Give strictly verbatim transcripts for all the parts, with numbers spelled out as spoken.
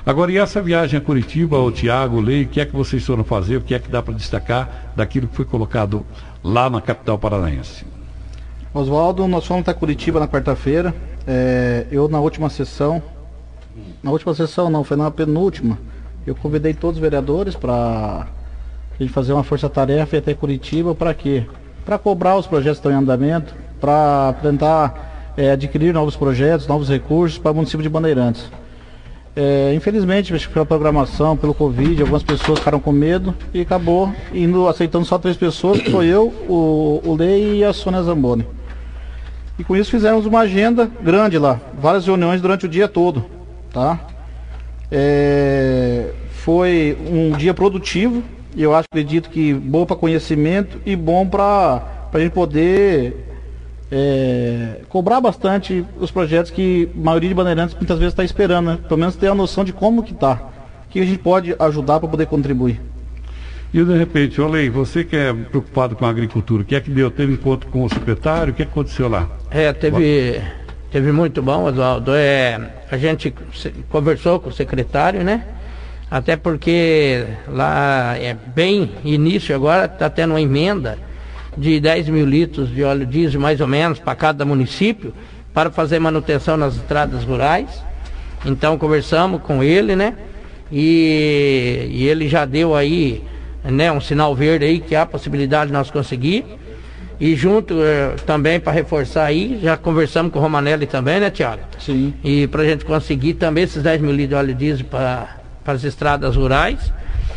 Agora, e essa viagem a Curitiba, o Tiago, o Lei, o que é que vocês foram fazer, o que é que dá para destacar daquilo que foi colocado lá na capital paranaense? Oswaldo, nós fomos até Curitiba na quarta-feira, é, eu na última sessão, na última sessão não, foi na penúltima, eu convidei todos os vereadores para a gente fazer uma força-tarefa e ir até Curitiba. Para quê? Para cobrar os projetos que estão em andamento, para tentar é, adquirir novos projetos, novos recursos para o município de Bandeirantes. É, infelizmente, pela programação, pelo Covid, algumas pessoas ficaram com medo e acabou indo, aceitando só três pessoas, que foi eu, o, o Lei e a Sônia Zamboni. E com isso fizemos uma agenda grande lá, várias reuniões durante o dia todo, tá? É, foi um dia produtivo, e eu acho, acredito que bom para conhecimento e bom para a gente poder é, cobrar bastante os projetos que a maioria de Bandeirantes muitas vezes está esperando, né? Pelo menos ter a noção de como que está, o que a gente pode ajudar para poder contribuir. E de repente, olha aí, você que é preocupado com a agricultura, o que é que deu? Teve encontro com o secretário, o que é que aconteceu lá? É, teve, teve muito bom, Oswaldo. É, a gente conversou com o secretário, né? Até porque lá é bem início agora, está tendo uma emenda de dez mil litros de óleo diesel, mais ou menos, para cada município, para fazer manutenção nas estradas rurais. Então conversamos com ele, né? E, e ele já deu aí, né, um sinal verde aí que há possibilidade de nós conseguir. E junto eh, também para reforçar aí, já conversamos com o Romanelli também, né, Tiago? Sim. E para a gente conseguir também esses dez mil litros de óleo diesel para para as estradas rurais.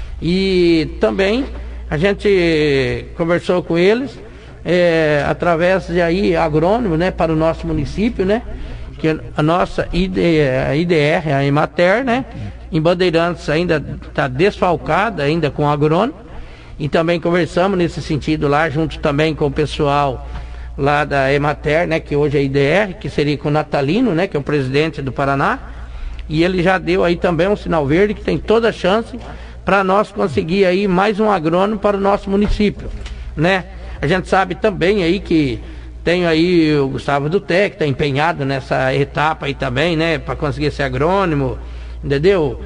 E também a gente conversou com eles é, através de aí agrônomo, né, para o nosso município, né, que a nossa I D, a I D R, a Emater, né, em Bandeirantes ainda está desfalcada ainda com agrônomo, e também conversamos nesse sentido lá, junto também com o pessoal lá da Emater, né, que hoje é a I D R, que seria com o Natalino, né, que é o presidente do Paraná. E ele já deu aí também um sinal verde que tem toda a chance para nós conseguir aí mais um agrônomo para o nosso município, né? A gente sabe também aí que tem aí o Gustavo Duté, que está empenhado nessa etapa aí também, né? Para conseguir esse agrônomo, entendeu?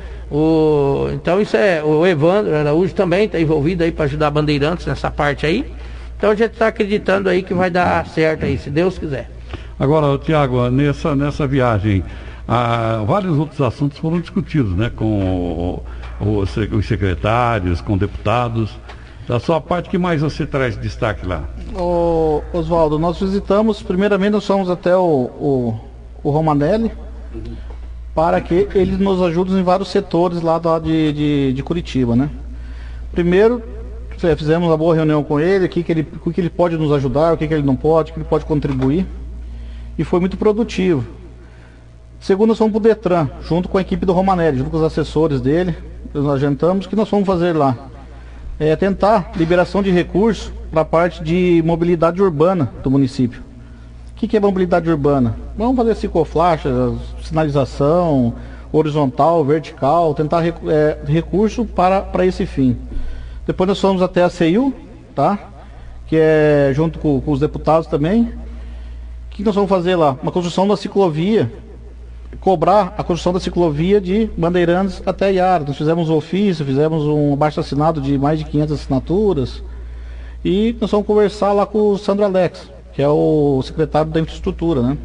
O, então isso é, o Evandro Araújo também está envolvido aí para ajudar a Bandeirantes nessa parte aí. Então a gente está acreditando aí que vai dar certo aí, se Deus quiser. Agora, Tiago, nessa, nessa viagem, Ah, vários outros assuntos foram discutidos, né, com o, o, os secretários, com deputados. Da sua parte, que mais você traz de destaque lá? Ô, Oswaldo, nós visitamos, primeiramente nós fomos até o, o, o Romanelli, para que ele nos ajude em vários setores lá de, de, de Curitiba, né? Primeiro, fizemos uma boa reunião com ele, o que, que, ele, o que ele pode nos ajudar, o que, que ele não pode, o que ele pode contribuir, e foi muito produtivo. Segundo, nós fomos para o Detran, junto com a equipe do Romanelli, junto com os assessores dele, nós adiantamos o que nós vamos fazer lá. É tentar liberação de recursos para a parte de mobilidade urbana do município. O que, que é mobilidade urbana? Vamos fazer ciclofaixa, sinalização horizontal, vertical, tentar é, recurso para, para esse fim. Depois nós fomos até a C I U, tá? Que é junto com, com os deputados também. O que nós vamos fazer lá? Uma construção da ciclovia, cobrar a construção da ciclovia de Bandeirantes até Iara. Nós fizemos um ofício, fizemos um abaixo-assinado de mais de quinhentas assinaturas, e nós vamos conversar lá com o Sandro Alex, que é o secretário da infraestrutura, né?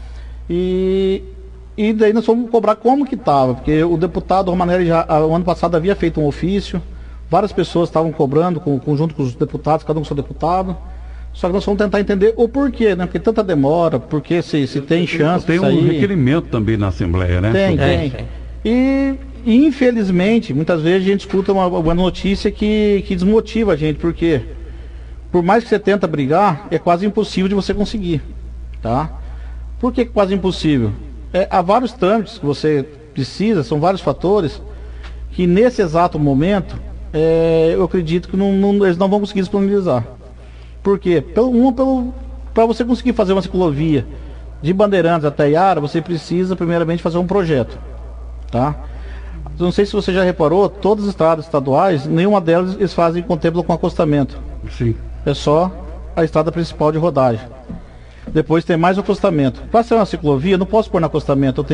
E, e daí nós vamos cobrar como que estava, porque o deputado Romanelli já, o ano passado havia feito um ofício, várias pessoas estavam cobrando, com, conjunto com os deputados, cada um com seu deputado. Só que nós vamos tentar entender o porquê, né? Porque tanta demora, porque se, se tem chance Tem um sair... requerimento também na Assembleia, né? Tem, Tem, tem. tem. E, e infelizmente, muitas vezes a gente escuta uma, uma notícia que, que desmotiva a gente, porque por mais que você tenta brigar, é quase impossível de você conseguir, tá? Por que quase impossível? É, há vários trâmites que você precisa, são vários fatores, que nesse exato momento, é, eu acredito que não, não, eles não vão conseguir disponibilizar. Por quê? Pelo, um, pelo, para você conseguir fazer uma ciclovia de Bandeirantes até Iara, você precisa primeiramente fazer um projeto, tá? Não sei se você já reparou, todas as estradas estaduais, nenhuma delas eles fazem contemplam com acostamento. Sim. É só a estrada principal de rodagem. Depois tem mais o acostamento. Para ser uma ciclovia, eu não posso pôr no acostamento, eu tenho que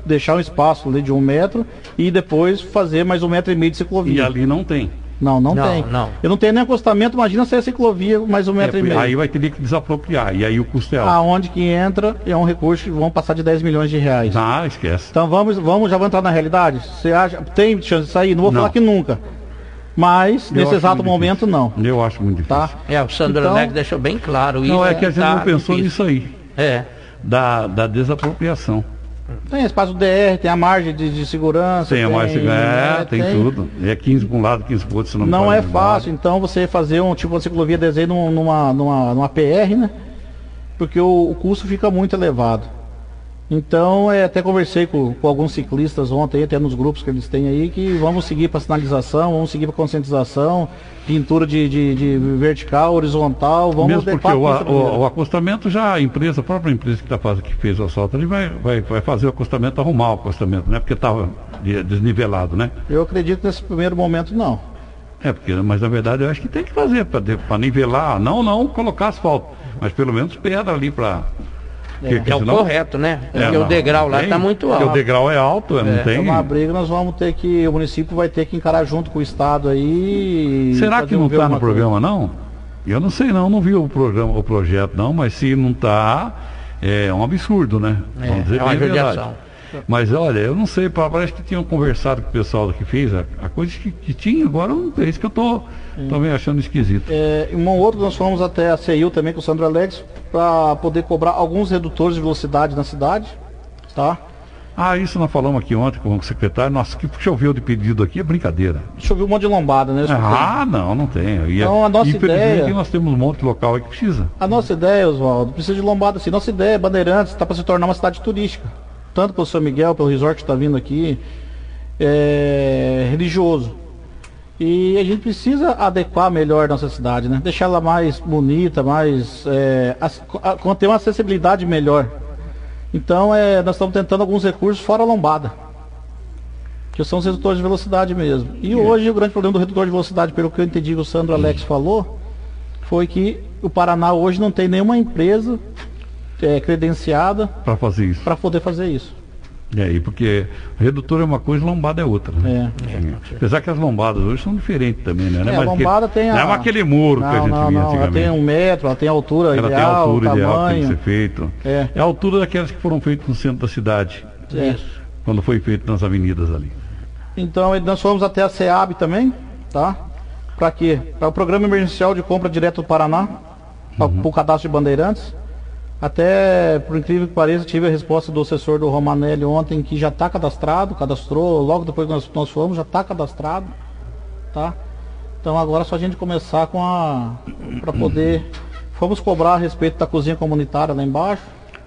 deixar um espaço ali de um metro e depois fazer mais um metro e meio de ciclovia. E ali não tem. Não, não, Não, tem. não. Eu não tenho nem acostamento, imagina se é ciclovia mais um metro É, e meio. aí vai ter que desapropriar, e aí o custo é alto. Aonde que entra é um recurso que vão passar de dez milhões de reais. Ah, esquece. Então vamos, vamos, já vamos entrar na realidade? Você acha, tem chance de sair? Não vou Não. falar que nunca. Mas, Eu nesse acho exato muito momento, difícil. não. Eu acho muito difícil. Tá? É, o Sandro Então- Alex deixou bem claro isso. Não, é que a gente tá não pensou difícil. nisso aí, É. da, da desapropriação. Tem espaço D R, tem a margem de, de segurança. Tem a mais, é, né, tem, tudo. É quinze para um lado, quinze para o outro, se não me Não falha é a memória. fácil, então, você fazer um tipo de ciclovia desenho num- numa, numa, numa P R, né? Porque o, o custo fica muito elevado. Então, é, até conversei com, com alguns ciclistas ontem, até nos grupos que eles têm aí, que vamos seguir para sinalização, vamos seguir para conscientização, pintura de, de, de vertical, horizontal, vamos Mesmo porque adequar o, a pista o- primeiro. o acostamento já, a empresa, a própria empresa que, tá fazendo, que fez o asfalto ali vai, vai, vai fazer o acostamento, arrumar o acostamento, né? Porque estava desnivelado, né? Eu acredito que nesse primeiro momento não. É, porque, mas na verdade eu acho que tem que fazer para nivelar, não, não colocar asfalto, mas pelo menos pedra ali para... É o correto, né? Porque o degrau lá está muito Porque alto. o degrau é alto, não É tem... uma briga, nós vamos ter que, o município vai ter que encarar junto com o Estado aí. Será fazer que não ver está no alguma coisa. programa, não? Eu não sei não, não vi o programa, o projeto não, mas se não está, é um absurdo, né? É, Vamos dizer é uma bem a verdade. judiação. Mas olha, eu não sei, pa- parece que tinham conversado com o pessoal que fez, a, a coisa que, que tinha, agora não é isso que eu tô também achando esquisito. É, e um outro, nós fomos até a C I U também com o Sandro Alex para poder cobrar alguns redutores de velocidade na cidade, tá? Ah, isso nós falamos aqui ontem com o secretário, nossa, que choveu de pedido aqui, é brincadeira. Choveu um monte de lombada, né? Eu escutei. Ah, não, não tem. E, Então, a nossa infelizmente ideia- nós temos um monte de local aí que precisa. A nossa ideia, Oswaldo, precisa de lombada assim. Nossa ideia, Bandeirantes, está para se tornar uma cidade turística. Tanto pelo São Miguel, pelo resort que está vindo aqui, é, religioso. E a gente precisa adequar melhor nossa cidade, né? Deixar ela mais bonita, mais. É, ac- a- ter uma acessibilidade melhor. Então, é, nós estamos tentando alguns recursos fora a lombada. Que são os redutores de velocidade mesmo. E hoje o grande problema do redutor de velocidade, pelo que eu entendi que o Sandro Alex falou, foi que o Paraná hoje não tem nenhuma empresa é, credenciada Para fazer isso. para poder fazer isso. E aí, porque redutor é uma coisa, lombada é outra, né? É. Apesar que as lombadas hoje são diferentes também, né? Não É, a mais lombada aquele, tem a... Não é mais aquele muro que a Não, gente não, via não, ela tem antigamente. um metro, ela tem a altura Ela ideal, tem a altura tamanho. ideal que tem que ser feito. É. É a altura daquelas que foram feitas no centro da cidade, É. quando foi feito nas avenidas ali. Então nós fomos até a SEAB também, tá? Para quê? Para o Programa Emergencial de Compra Direto do Paraná, para Uhum. o cadastro de bandeirantes. Até, por incrível que pareça, tive a resposta do assessor do Romanelli ontem que já está cadastrado, cadastrou, logo depois que nós, nós fomos, já está cadastrado, tá? Então agora é só a gente começar com a... para poder... Fomos cobrar a respeito da cozinha comunitária lá embaixo,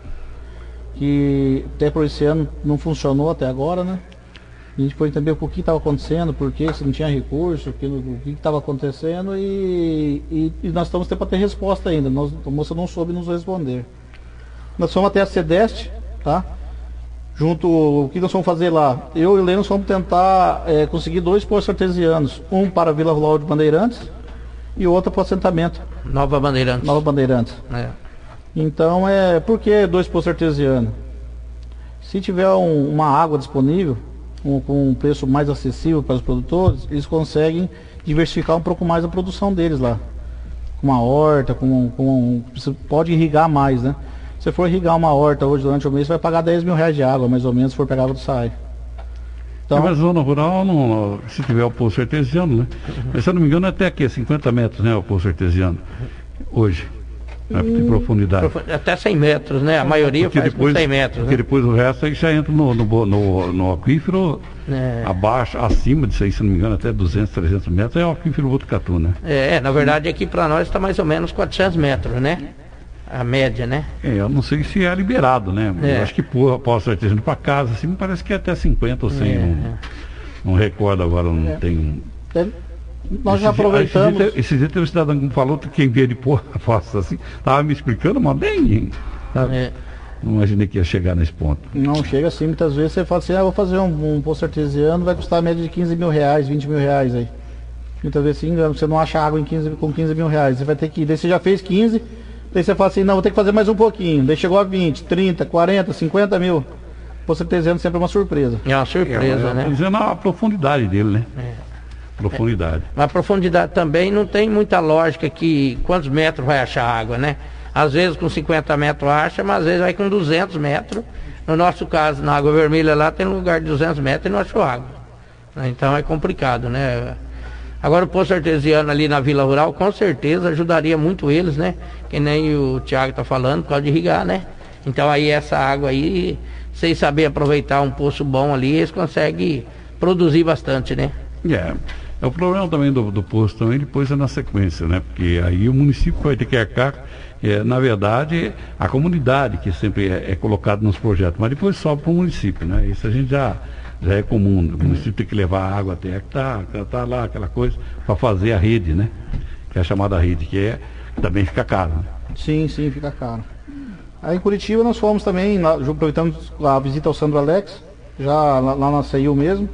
que até por esse ano não funcionou até agora, né? A gente foi entender o que estava acontecendo, por que se não tinha recurso, o que o que estava acontecendo e, e, e nós estamos para ter resposta ainda. Nós, a moça não soube nos responder. Nós fomos até a CEDEST, tá? Junto, o que nós vamos fazer lá? Eu e o Leno vamos tentar é, conseguir dois postos artesianos. Um para a Vila Rural de Bandeirantes e outro para o assentamento, Nova Bandeirantes. Nova Bandeirantes. É. Então, é, por que dois postos artesianos? Se tiver um- uma água disponível, um- com um preço mais acessível para os produtores, eles conseguem diversificar um pouco mais a produção deles lá. Com uma horta, com, com você pode irrigar mais, né? Se for irrigar uma horta hoje durante o mês, você vai pagar dez mil reais de água, mais ou menos, se for pegar água do S A I. Então, Mas zona rural, não, se tiver o poço artesiano, né? Mas se eu não me engano, é até aqui, cinquenta metros, né? O poço artesiano. Hoje. Né, de profundidade. Até cem metros, né? A maioria Porque faz depois, com cem metros. porque Né? depois o resto aí já entra no, no, bo- no, no aquífero, É. abaixo, acima disso aí, se não me engano, até duzentos, trezentos metros, é o aquífero Botucatu, né? É, na verdade aqui para nós está mais ou menos quatrocentos metros, né? A média, né? É, eu não sei se é liberado, né? É. Eu acho que por, posso artesiano para casa, assim, me parece que é até cinquenta ou cem, É, não, é. não recordo agora, não É. tem... é, nós já Esse dia- aproveitamos. Esse dia, esse dia teve um cidadão que me falou que quem vê de porra faça assim, tava me explicando, mas bem, sabe? É. Não imaginei que ia chegar nesse ponto. Não chega assim, muitas vezes você fala assim, ah, vou fazer um, um poço artesiano, vai custar a média de quinze mil reais, vinte mil reais aí. Muitas vezes se engana, você não acha água em quinze, com quinze mil reais, você vai ter que ir, daí você já fez quinze, daí você fala assim, não, vou ter que fazer mais um pouquinho, daí chegou a vinte, trinta, quarenta, cinquenta mil. Poço Artesiano sempre é uma surpresa. É uma surpresa, é, né? Dizendo a profundidade dele, né? É. Profundidade. É. Mas a profundidade também não tem muita lógica que quantos metros vai achar água, né? Às vezes com cinquenta metros acha, mas às vezes vai com duzentos metros. No nosso caso, na Água Vermelha lá tem um lugar de duzentos metros e não achou água. Então é complicado, né? Agora o Poço Artesiano ali na Vila Rural, com certeza ajudaria muito eles, né? Que nem o Thiago está falando, por causa de irrigar, né? Então aí essa água aí, sem saber aproveitar um poço bom ali, eles conseguem produzir bastante, né? É. É o problema também do, do poço também, depois é na sequência, né? Porque aí o município vai ter que arcar, é, na verdade, a comunidade que sempre é, é colocada nos projetos, mas depois sobe para o município, né? Isso a gente já, já é comum. O município tem que levar a água até que tá, tá lá, aquela coisa, para fazer a rede, né? Que é a chamada rede, que é que também fica caro. Né? Sim, sim, fica caro. Aí em Curitiba nós fomos também, lá, aproveitando a visita ao Sandro Alex, já lá, lá na C I U mesmo.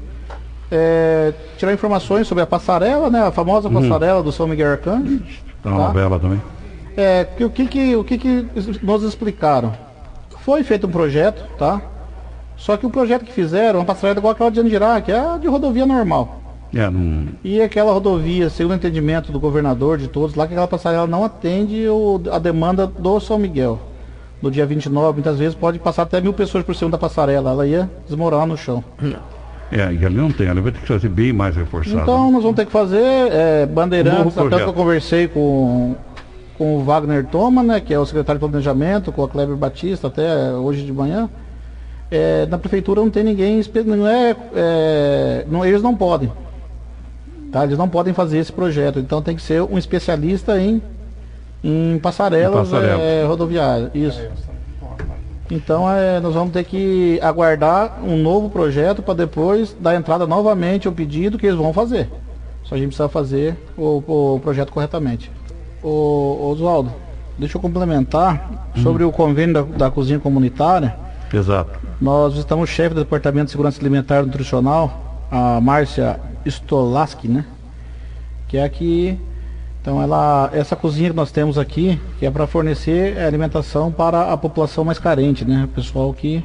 É, tirar informações sobre a passarela, né? A famosa Uhum. passarela do São Miguel Arcanjo. Tá uma novela também. É, que, o que que, o que que nos explicaram? Foi feito um projeto, tá? Só que o projeto que fizeram, uma passarela igual aquela de Andirá, que é a de rodovia normal. É, não... E aquela rodovia, segundo o entendimento do governador, de todos lá, que aquela passarela não atende o, a demanda do São Miguel. No dia vinte e nove, muitas vezes pode passar até mil pessoas por cima da passarela, ela ia desmoronar no chão. É, e ali não tem, ali vai ter que fazer bem mais reforçado. Então nós vamos ter que fazer é, bandeirantes, Novo até que eu projeto. conversei com, com o Wagner Thoma, né, que é o secretário de planejamento, com a Kleber Batista, até hoje de manhã. É, na prefeitura não tem ninguém, espe- não é, é, não, eles não podem. Tá? Eles não podem fazer esse projeto, então tem que ser um especialista em, em passarelas Em passarela. é, rodoviárias. Isso. Então é, nós vamos ter que aguardar um novo projeto para depois dar entrada novamente ao pedido que eles vão fazer. Só a gente precisa fazer o, o projeto corretamente. O Oswaldo, deixa eu complementar sobre o convênio da, da cozinha comunitária. Exato. Nós estamos o chefe do Departamento de Segurança Alimentar e Nutricional, a Márcia Stolaski, né? Que é aqui. Então ela, essa cozinha que nós temos aqui, que é para fornecer alimentação para a população mais carente, né? O pessoal que,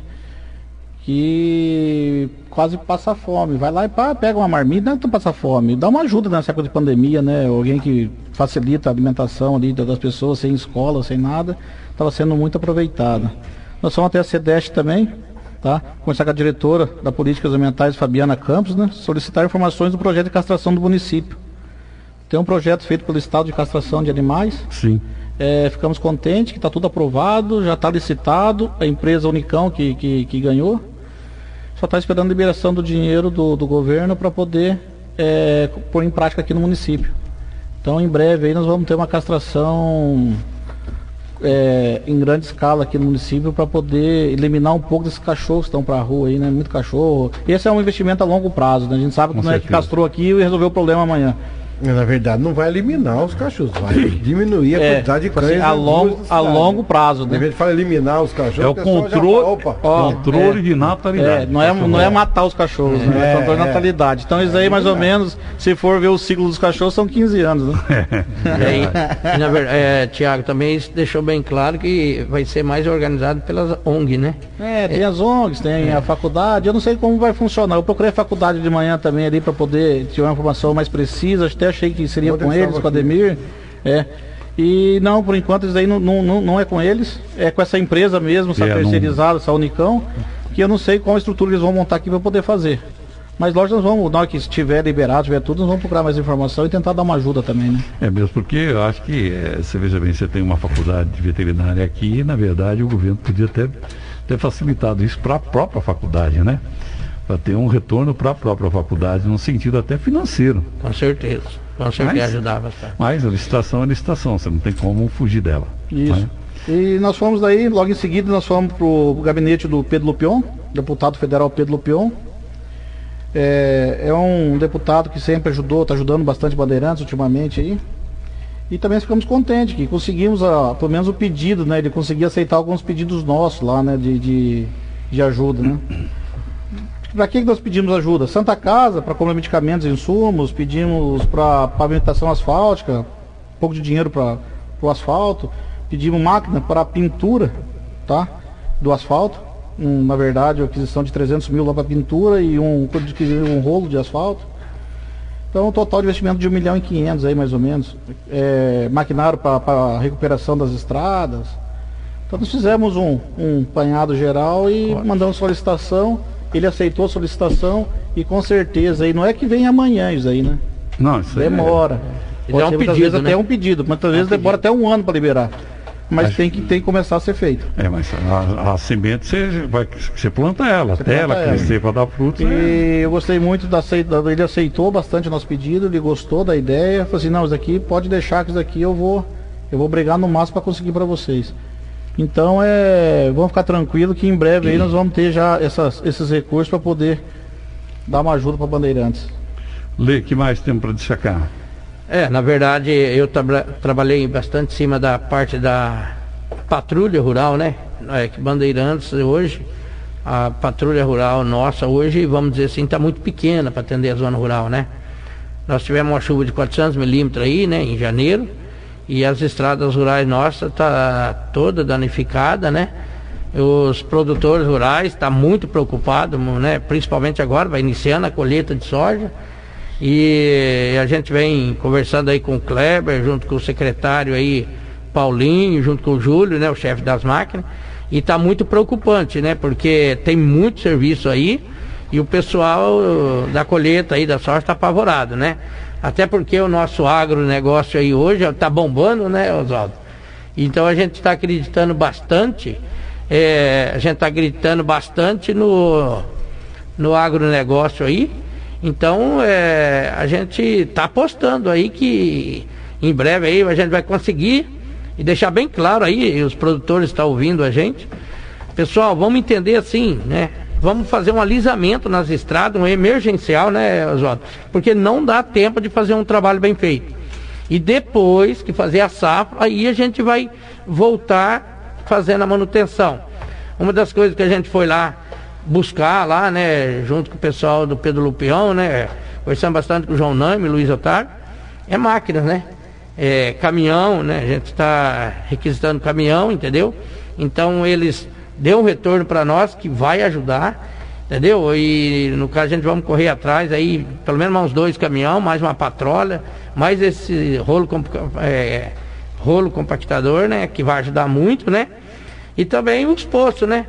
que quase passa fome. Vai lá e pá, pega uma marmita, não é passa fome. Dá uma ajuda nessa época de pandemia, né? Alguém que facilita a alimentação ali das pessoas, sem escola, sem nada, estava sendo muito aproveitada. Nós fomos até a SEDEST também, tá? Conversar com a diretora da Políticas Ambientais, Fabiana Campos, né? Solicitar informações do projeto de castração do município. Tem um projeto feito pelo Estado de castração de animais. Sim. É, ficamos contentes que está tudo aprovado, já está licitado, a empresa Unicão que, que, que ganhou. Só está esperando a liberação do dinheiro do, do governo para poder é, pôr em prática aqui no município. Então em breve aí nós vamos ter uma castração é, em grande escala aqui no município para poder eliminar um pouco desses cachorros que estão para a rua aí, né? Muito cachorro. Esse é um investimento a longo prazo, né? A gente sabe que Com não é que certeza. castrou aqui e resolveu o problema amanhã. Na verdade, não vai eliminar os cachorros, vai diminuir a É, quantidade de tipo cães assim, a nas ruas longo, da a cidade. longo prazo, Ao né? invés de falar eliminar os cachorros, É o pessoal já controle, fala, opa, Ó, controle é. de natalidade. É, não é, não é matar os cachorros, né? É, É, controle de é. natalidade. Então isso aí mais ou menos, se for ver o ciclo dos cachorros, são quinze anos, né? E aí, e na verdade, é, Tiago, também isso deixou bem claro que vai ser mais organizado pelas O N G, né? É, tem as O N Gs, tem a faculdade, eu não sei como vai funcionar. Eu procurei a faculdade de manhã também ali para poder ter uma informação mais precisa, até achei que seria Onde com eles eles, estavam com a aqui? Ademir. É. E não, por enquanto isso aí não, não, não, não é com eles, é com essa empresa mesmo, essa É, não- terceirizada, essa Unicão, que eu não sei qual estrutura eles vão montar aqui para poder fazer. Mas lógico, nós vamos, na hora que estiver liberado, tiver tudo, nós vamos procurar mais informação e tentar dar uma ajuda também, né? É mesmo, porque eu acho que, é, você veja bem, você tem uma faculdade de veterinária aqui e, na verdade, o governo podia ter, ter facilitado isso para a própria faculdade, né? Para ter um retorno para a própria faculdade, no sentido até financeiro. Com certeza. Com certeza Mas- ajudar bastante. Mas a licitação é licitação, você não tem como fugir dela. Isso. né? E nós fomos daí, logo em seguida, nós fomos pro gabinete do Pedro Lupion, deputado federal Pedro Lupion. É, é um deputado que sempre ajudou, está ajudando bastante Bandeirantes ultimamente aí. E também ficamos contentes que conseguimos, a, pelo menos o pedido, né? Ele conseguiu aceitar alguns pedidos nossos lá, né? De, de, de ajuda, né? Para que que nós pedimos ajuda? Santa Casa, para comprar medicamentos e insumos, pedimos para pavimentação asfáltica, um pouco de dinheiro para o asfalto, pedimos máquina para pintura, tá? Do asfalto, um, na verdade, a aquisição de trezentos mil lá para pintura e um, um rolo de asfalto. Então, um total de investimento de um milhão e quinhentos aí, mais ou menos. É, maquinário para recuperação das estradas. Então, nós fizemos um, um apanhado geral e Ótimo. mandamos solicitação. Ele aceitou a solicitação e com certeza, aí não é que vem amanhã isso aí, né? Não, isso demora. É, Pode é um ser, pedido, vezes né? até um pedido, muitas vezes é um demora até um ano para liberar. Mas Acho tem que, tem que começar a ser feito. É, mas a, a semente você, vai, você planta ela, Você até planta ela ela. crescer para dar frutos. E é... eu gostei muito da aceita, ele aceitou bastante o nosso pedido, ele gostou da ideia, falou assim, não, isso aqui pode deixar que isso aqui eu vou, eu vou brigar no máximo para conseguir para vocês. Então é, vamos ficar tranquilo que em breve aí nós vamos ter já essas, esses recursos para poder dar uma ajuda para Bandeirantes. Lê, que mais temos para destacar? É, na verdade, eu tra trabalhei bastante em cima da parte da patrulha rural, né? É que Bandeirantes hoje, a patrulha rural nossa hoje, vamos dizer assim, está muito pequena para atender a zona rural, né? Nós tivemos uma chuva de quatrocentos milímetros aí, né, em janeiro, e as estradas rurais nossas tá toda danificada, né? Os produtores rurais estão tá muito preocupados, né? Principalmente agora, vai iniciando a colheita de soja. E a gente vem conversando aí com o Kleber, junto com o secretário aí, Paulinho, junto com o Júlio, né, o chefe das máquinas, e está muito preocupante, né, porque tem muito serviço aí e o pessoal da colheita aí da soja está apavorado, né, até porque o nosso agronegócio aí hoje está bombando, né, Oswaldo? Então a gente está acreditando bastante, é, a gente está acreditando bastante no, no agronegócio aí. Então é, a gente está apostando aí que em breve aí a gente vai conseguir e deixar bem claro aí, os produtores estão ouvindo a gente. Pessoal, vamos entender assim, né? Vamos fazer um alisamento nas estradas, um emergencial, né, Oswaldo? Porque não dá tempo de fazer um trabalho bem feito. E depois que fazer a safra, aí a gente vai voltar fazendo a manutenção. Uma das coisas que a gente foi lá buscar lá, né, junto com o pessoal do Pedro Lupião, né, conversando bastante com o João Name, Luiz Otário, é máquinas, né, é caminhão, né, a gente está requisitando caminhão, entendeu? Então eles deu um retorno para nós que vai ajudar, entendeu? E no caso a gente vamos correr atrás aí, pelo menos uns dois caminhão, mais uma patrulha, mais esse rolo, é, rolo compactador, né, que vai ajudar muito, né, e também os postos, né.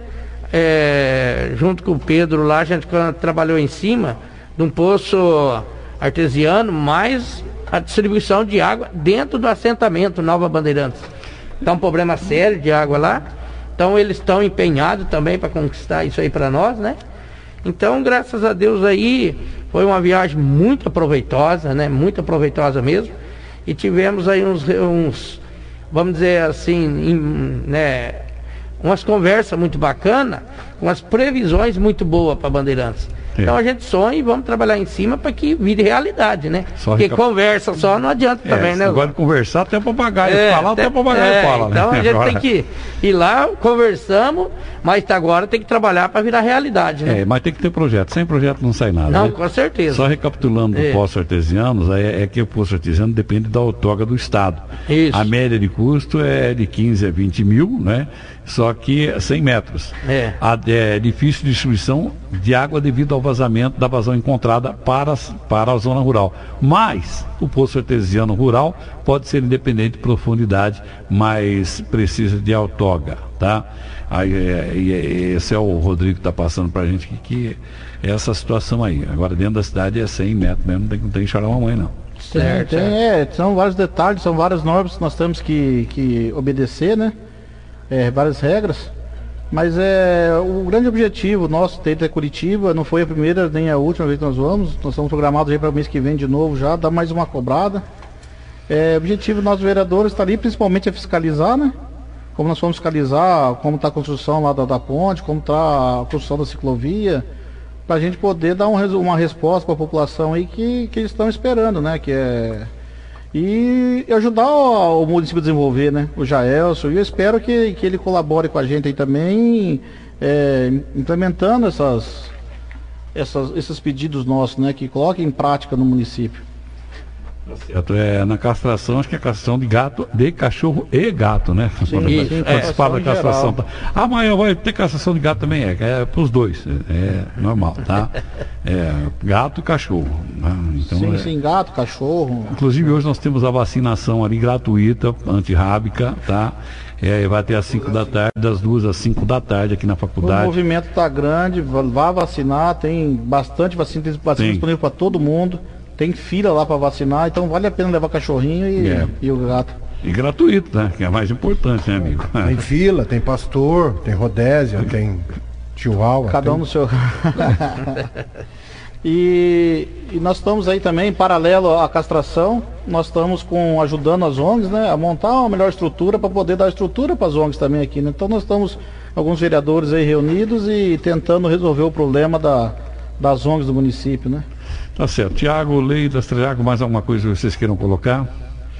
É, junto com o Pedro lá, a gente trabalhou em cima de um poço artesiano, mais a distribuição de água dentro do assentamento Nova Bandeirantes. Está um problema sério de água lá, então eles estão empenhados também para conquistar isso aí para nós, né? Então, graças a Deus aí, foi uma viagem muito proveitosa, né? Muito proveitosa mesmo, e tivemos aí uns, uns vamos dizer assim, em, né, umas conversas muito bacanas, umas previsões muito boas para Bandeirantes. É. Então a gente sonha e vamos trabalhar em cima para que vire realidade, né? Só Porque recap... conversa só não adianta é, também, né? Agora de conversar até o papagaio é, falar, até o papagaio é, fala, então né? a gente agora... tem que ir lá, conversamos, mas agora tem que trabalhar para virar realidade, né? É, mas tem que ter projeto, sem projeto não sai nada. Não, né? com certeza. Só recapitulando do é. poço artesiano, é, é que o poço artesiano depende da outorga do Estado. Isso. A média de custo é de quinze a vinte mil, né? Só que cem metros. É. A, é difícil distribuição de água devido ao vazamento da vazão encontrada para, para a zona rural. Mas o poço artesiano rural pode ser independente de profundidade, mas precisa de outorga, tá? Aí, é, é, esse é o Rodrigo que está passando para a gente que, que é essa situação aí. Agora dentro da cidade é cem metros mesmo, não tem, não tem que chorar mamãe não. Certo. Tem, é, são vários detalhes, são várias normas que nós temos que, que obedecer, né? É, várias regras, mas é o grande objetivo nosso dentro da Curitiba, não foi a primeira nem a última vez que nós vamos, nós estamos programados aí para o mês que vem de novo já, dar mais uma cobrada. É, o objetivo dos nossos vereadores está ali principalmente a fiscalizar, né? Como nós vamos fiscalizar, como está a construção lá da, da ponte, como está a construção da ciclovia, para a gente poder dar um, uma resposta para a população aí que, que eles estão esperando, né? Que é... E ajudar o, o município a desenvolver, né? O Jaelson, e eu espero que, que ele colabore com a gente aí também, é, implementando essas, essas, esses pedidos nossos, né? Que coloquem em prática no município. Certo, é, na castração, acho que é castração de gato, de cachorro e gato, né? Sim, Quando isso, vai participar da em castração. geral. Ah, mas vai ter castração de gato também, é, é para os dois, é normal, tá? É, gato e cachorro. Né? Então, Sim, é, sim, gato, cachorro. inclusive hoje nós temos a vacinação ali gratuita, antirrábica, tá? É, vai ter às cinco da tarde, das duas às cinco da tarde aqui na O faculdade. movimento está grande, vá vá vacinar, tem bastante vacina, tem vacina Tem. disponível para todo mundo. Tem fila lá para vacinar, então vale a pena levar cachorrinho e, É. e o gato. E gratuito, né? Que é mais importante, né, amigo? Tem fila, tem pastor, tem rodésia, tem chihuahua. Cada um tem... no seu. e, e nós estamos aí também, em paralelo à castração, nós estamos com, ajudando as O N Gs, né, a montar uma melhor estrutura para poder dar estrutura para as O N Gs também aqui. Né? Então nós estamos, alguns vereadores aí reunidos e tentando resolver o problema da, das O N Gs do município, né? Tá certo. Tiago, Leida, Tiago, mais alguma coisa que vocês queiram colocar?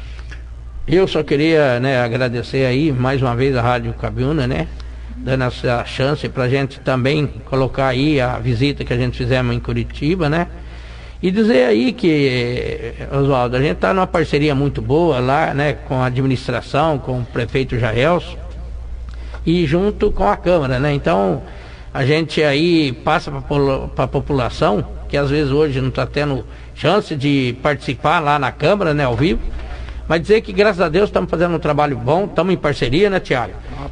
Eu só queria, né, agradecer aí mais uma vez a Rádio Cabiúna, né, dando essa chance para a gente também colocar aí a visita que a gente fizemos em Curitiba, né, e dizer aí que, Oswaldo, a gente está numa parceria muito boa lá, né, com a administração, com o prefeito Jaelson e junto com a Câmara, né, então a gente aí passa para a população que às vezes hoje não está tendo chance de participar lá na Câmara, né, ao vivo, mas dizer que graças a Deus estamos fazendo um trabalho bom, estamos em parceria, né, Tiago?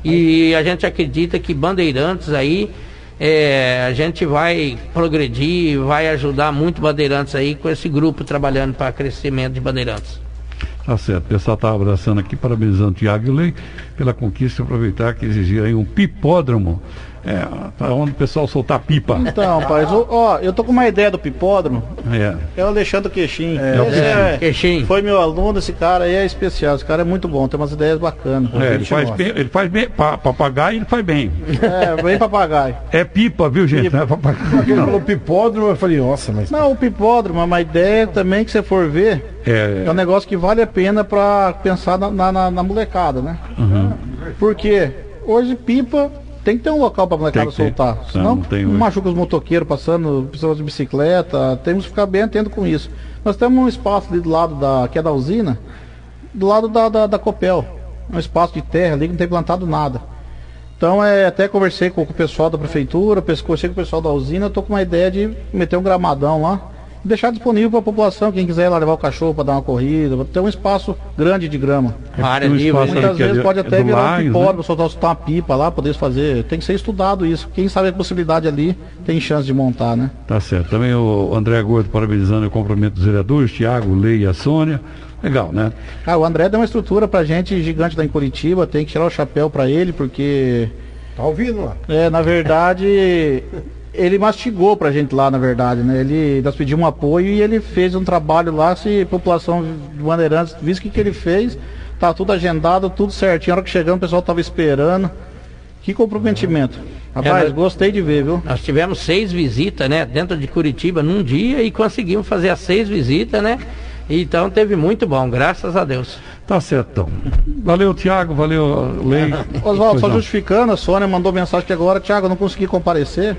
E a gente acredita que Bandeirantes aí, é, a gente vai progredir, vai ajudar muito Bandeirantes aí com esse grupo trabalhando para crescimento de Bandeirantes. Tá certo, o pessoal está abraçando aqui, parabenizando o Tiago e o Lei pela conquista, aproveitar que exigir aí um pipódromo, é, para onde o pessoal soltar pipa. Então, rapaz, ó, ó, eu tô com uma ideia do pipódromo, É, é o Alexandre Queixinho. É, Esse é, Queixinho. Foi meu aluno, esse cara aí é especial, esse cara é muito bom, tem umas ideias bacanas. é, ele faz bem, ele faz bem, pa- papagaio ele faz bem. É, bem papagaio. É pipa, viu, gente? Pipa. Não é papagaio. Ele falou pipódromo, eu falei, nossa, mas... Não, o pipódromo é uma ideia também que você for ver, É, é um negócio que vale a pena pra pensar na, na, na molecada, né? uhum. Porque hoje pipa tem que ter um local pra molecada Tem que ter. soltar. Não, Senão não tem não hoje. machuca os motoqueiros passando, pessoas de bicicleta, temos que ficar bem atento com isso. Nós temos um espaço ali do lado da, que é da usina, do lado da, da, da Copel. Um espaço de terra ali que não tem plantado nada. Então é, até conversei com, com o pessoal da prefeitura, conversei com o pessoal da usina, eu tô com uma ideia de meter um gramadão lá, e deixar disponível para a população, quem quiser ir lá levar o cachorro para dar uma corrida, ter um espaço grande de grama. Uma área um livre, espaço né? ali Muitas que é vezes de- pode é até do virar um Lions, pipódromo, né? soltar, soltar uma pipa lá, poder fazer. Tem que ser estudado isso. Quem sabe a possibilidade ali tem chance de montar, né? Tá certo. Também o André Gordo parabenizando o cumprimento dos vereadores, Tiago, Lei e a Sônia. Legal, né? Ah, o André deu uma estrutura pra gente gigante lá em Curitiba, tem que tirar o chapéu pra ele, porque, Tá ouvindo lá? é, na verdade, ele mastigou pra gente lá, na verdade, né? Ele, nós pedimos um apoio e ele fez um trabalho lá, se a população de Bandeirantes, visto o que, que ele fez, tá tudo agendado, tudo certinho. A hora que chegamos, o pessoal tava esperando. Que comprometimento. Rapaz, É, mas- gostei de ver, viu? Nós tivemos seis visitas, né, dentro de Curitiba num dia e conseguimos fazer as seis visitas, né? Então teve muito bom, graças a Deus. Tá certo, então. Valeu, Tiago, valeu, Lei. Oswaldo, Pois só não. justificando, a Sônia mandou mensagem aqui agora, Thiago, eu não consegui comparecer.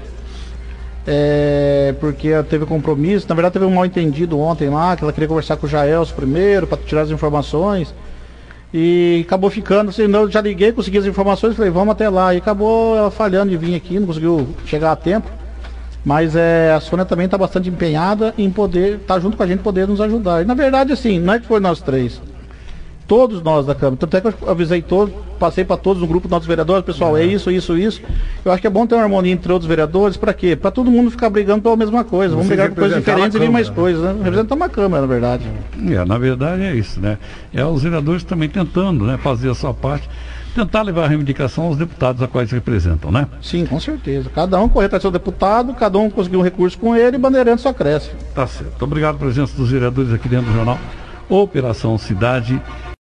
É, porque teve compromisso, na verdade teve um mal entendido ontem lá, que ela queria conversar com o Jaelson primeiro, para tirar as informações. E acabou ficando, assim, eu já liguei, consegui as informações, falei, vamos até lá. E acabou ela falhando de vir aqui, não conseguiu chegar a tempo. Mas é, a Sônia também está bastante empenhada em poder, tá junto com a gente, poder nos ajudar. E na verdade, assim, não é que foi nós três. Todos nós da Câmara. Tanto é que eu avisei todos, passei para todos no grupo dos nossos vereadores, pessoal, é isso, isso, isso. Eu acho que é bom ter uma harmonia entre outros vereadores, para quê? Para todo mundo ficar brigando pela mesma coisa. Vamos Vocês brigar com coisas representar diferentes e a vir mais Câmara, coisas, né? Representar uma Câmara, na verdade. É, na verdade é isso, né? É os vereadores também tentando, né, fazer a sua parte, tentar levar a reivindicação aos deputados a quais representam, né? Sim, com certeza. Cada um correr atrás do seu deputado, cada um conseguiu um recurso com ele e Bandeirantes só cresce. Tá certo. Obrigado pela presença dos vereadores aqui dentro do jornal Operação Cidade.